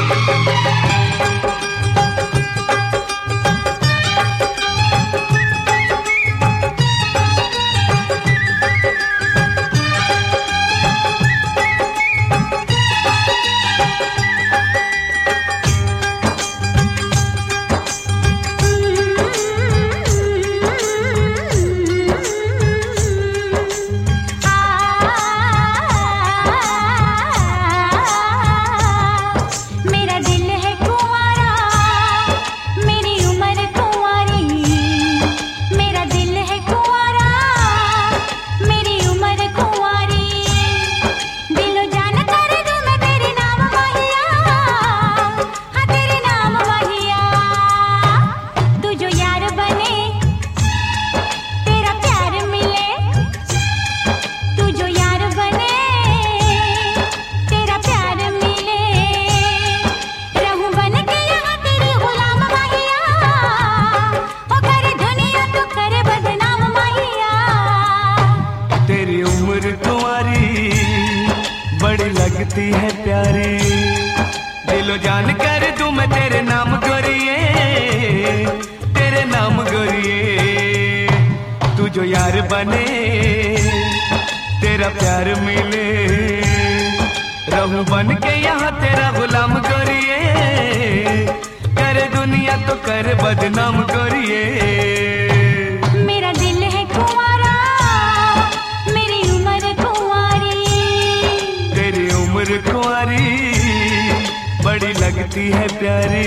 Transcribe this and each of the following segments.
लगती है प्यारी, दिलो जान कर दूं मैं तेरे नाम गोरिए, तेरे नाम गोरिए। तू जो यार बने तेरा प्यार मिले, रहूं बन के यहाँ तेरा गुलाम गोरिए, करे दुनिया तो कर बदनाम गोरिए। मेरा दिल है कुंवारा, मेरी उम्र कुंवारी, तेरी उम्र कुंवारी बड़ी लगती है प्यारी।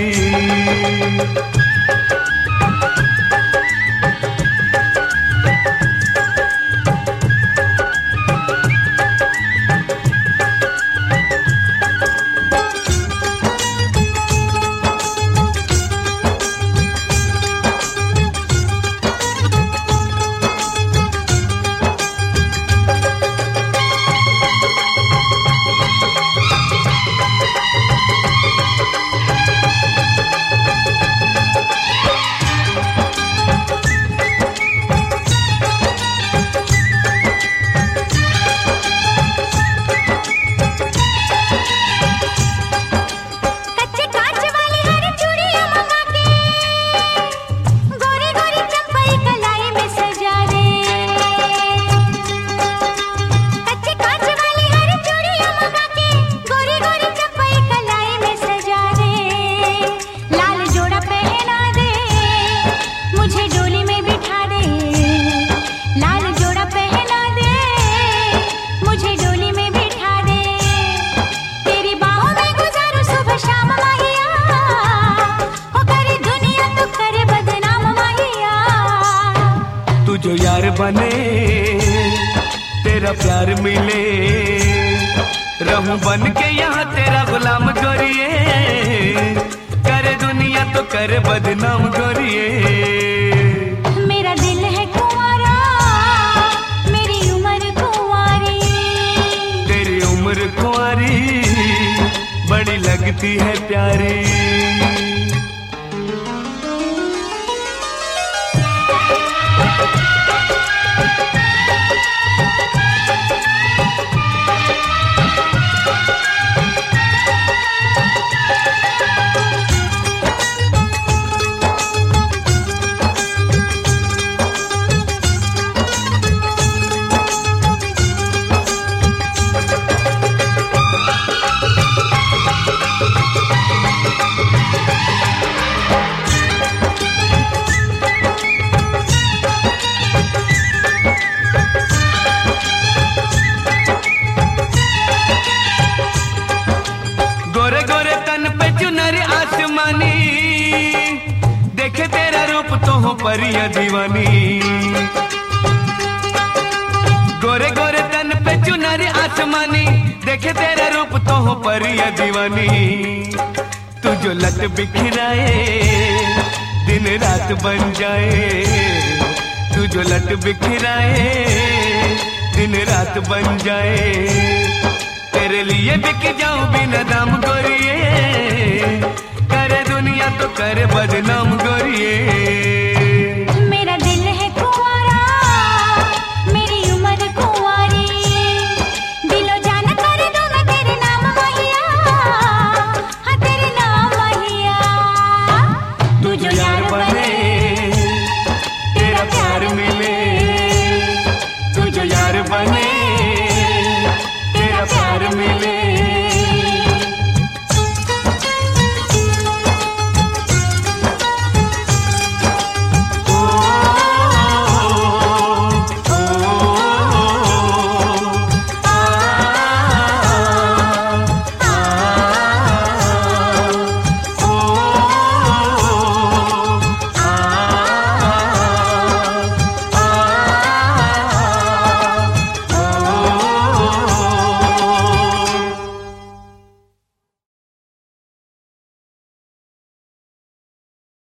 जो यार बने तेरा प्यार मिले, रहूं बन के यहाँ तेरा गुलाम गोरिए, करे दुनिया तो कर बदनाम गोरिए। मेरा दिल है कुंवारा, मेरी उम्र कुंवारी, तेरी उम्र कुंवारी बड़ी लगती है प्यारी। गोरे गोरे तन पे चुनरी आसमानी, देखे तेरा रूप तो हो परियां दीवानी। गोरे गोरे तन पे चुनरी आसमानी, देखे तेरा रूप तो हो परियां दीवानी। तू जो लत बिखराए दिन रात बन जाए, तू जो लत बिखराए दिन रात बन जाए, तेरे लिए बिक जाऊं बिना दाम गोरिए, करे दुनिया तो करे बदनाम